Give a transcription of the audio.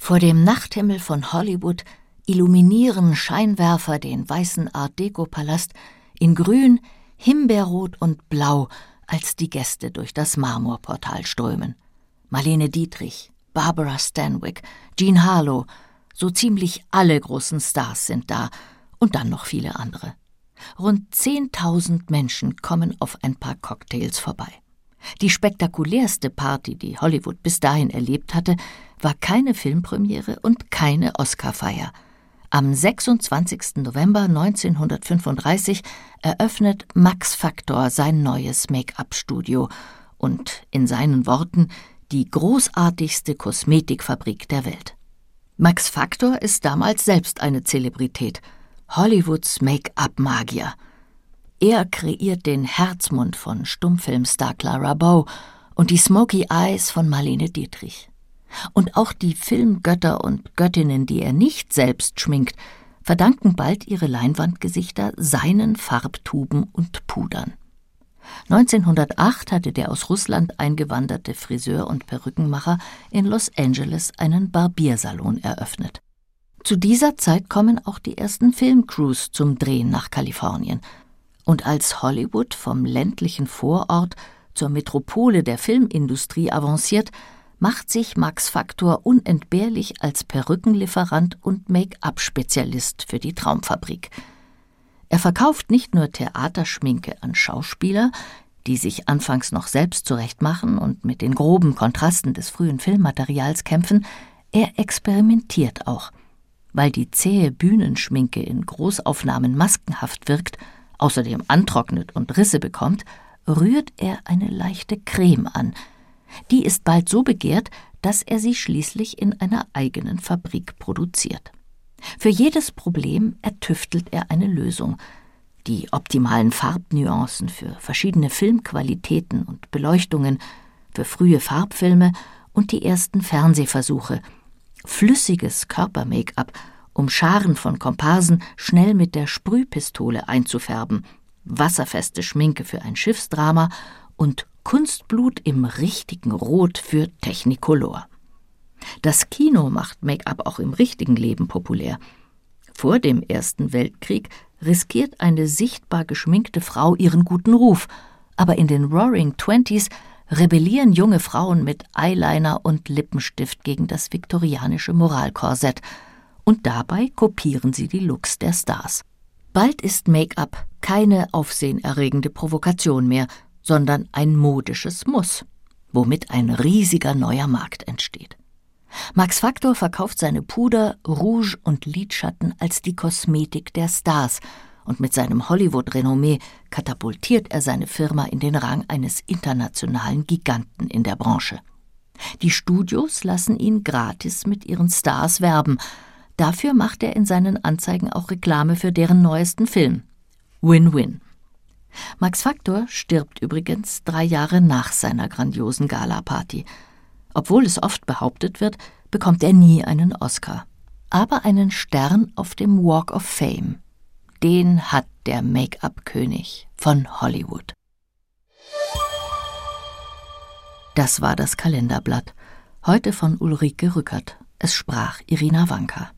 Vor dem Nachthimmel von Hollywood illuminieren Scheinwerfer den weißen Art-Deco-Palast in Grün, Himbeerrot und Blau, als die Gäste durch das Marmorportal strömen. Marlene Dietrich, Barbara Stanwyck, Jean Harlow, so ziemlich alle großen Stars sind da und dann noch viele andere. Rund 10.000 Menschen kommen auf ein paar Cocktails vorbei. Die spektakulärste Party, die Hollywood bis dahin erlebt hatte, war keine Filmpremiere und keine Oscarfeier. Am 26. November 1935 eröffnet Max Factor sein neues Make-up-Studio und in seinen Worten die großartigste Kosmetikfabrik der Welt. Max Factor ist damals selbst eine Zelebrität, Hollywoods Make-up-Magier. Er kreiert den Herzmund von Stummfilmstar Clara Bow und die Smoky Eyes von Marlene Dietrich. Und auch die Filmgötter und Göttinnen, die er nicht selbst schminkt, verdanken bald ihre Leinwandgesichter seinen Farbtuben und Pudern. 1908 hatte der aus Russland eingewanderte Friseur und Perückenmacher in Los Angeles einen Barbiersalon eröffnet. Zu dieser Zeit kommen auch die ersten Filmcrews zum Drehen nach Kalifornien. Und als Hollywood vom ländlichen Vorort zur Metropole der Filmindustrie avanciert, macht sich Max Factor unentbehrlich als Perückenlieferant und Make-up-Spezialist für die Traumfabrik. Er verkauft nicht nur Theaterschminke an Schauspieler, die sich anfangs noch selbst zurechtmachen und mit den groben Kontrasten des frühen Filmmaterials kämpfen, er experimentiert auch. Weil die zähe Bühnenschminke in Großaufnahmen maskenhaft wirkt, außerdem antrocknet und Risse bekommt, rührt er eine leichte Creme an. Die ist bald so begehrt, dass er sie schließlich in einer eigenen Fabrik produziert. Für jedes Problem ertüftelt er eine Lösung. Die optimalen Farbnuancen für verschiedene Filmqualitäten und Beleuchtungen, für frühe Farbfilme und die ersten Fernsehversuche. Flüssiges Körper-Make-up, um Scharen von Komparsen schnell mit der Sprühpistole einzufärben, wasserfeste Schminke für ein Schiffsdrama und Kunstblut im richtigen Rot für Technicolor. Das Kino macht Make-up auch im richtigen Leben populär. Vor dem Ersten Weltkrieg riskiert eine sichtbar geschminkte Frau ihren guten Ruf, aber in den Roaring Twenties rebellieren junge Frauen mit Eyeliner und Lippenstift gegen das viktorianische Moralkorsett und dabei kopieren sie die Looks der Stars. Bald ist Make-up keine aufsehenerregende Provokation mehr, sondern ein modisches Muss, womit ein riesiger neuer Markt entsteht. Max Factor verkauft seine Puder, Rouge und Lidschatten als die Kosmetik der Stars und mit seinem Hollywood-Renommee katapultiert er seine Firma in den Rang eines internationalen Giganten in der Branche. Die Studios lassen ihn gratis mit ihren Stars werben. Dafür macht er in seinen Anzeigen auch Reklame für deren neuesten Film. Win-win. Max Factor stirbt übrigens 3 Jahre nach seiner grandiosen Gala-Party. Obwohl es oft behauptet wird, bekommt er nie einen Oscar. Aber einen Stern auf dem Walk of Fame. Den hat der Make-up-König von Hollywood. Das war das Kalenderblatt. Heute von Ulrike Rückert. Es sprach Irina Wanka.